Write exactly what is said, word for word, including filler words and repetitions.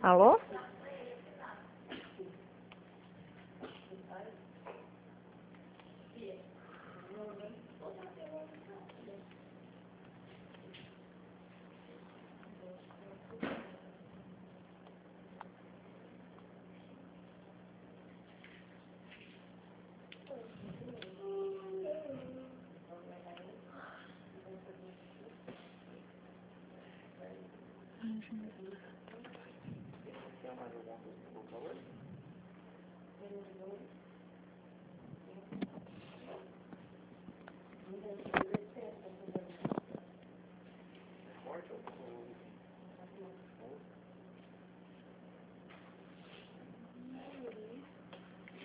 Alô? Tem mais alguma coisa que eu vou falar?